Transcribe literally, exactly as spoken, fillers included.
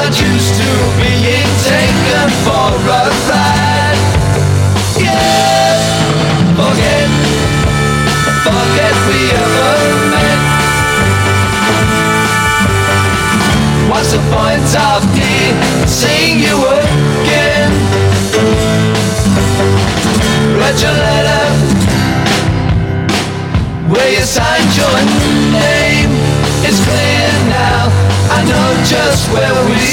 not used to being taken for a ride. Yeah, forget, forget we ever met. What's the point of me seeing you again? Read your letter where you signed your name. It's clear now, I know just where we